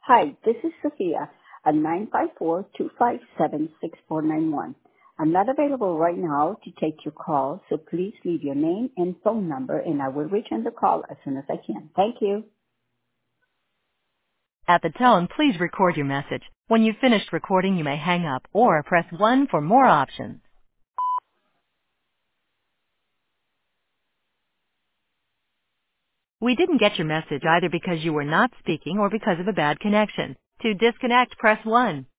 Hi, this is Sophia at 954-257-6491. I'm not available right now to take your call, so please leave your name and phone number and I will return the call as soon as I can. Thank you. At the tone, please record your message. When you've finished recording, you may hang up or press 1 for more options. We didn't get your message either because you were not speaking or because of a bad connection. To disconnect, press 1.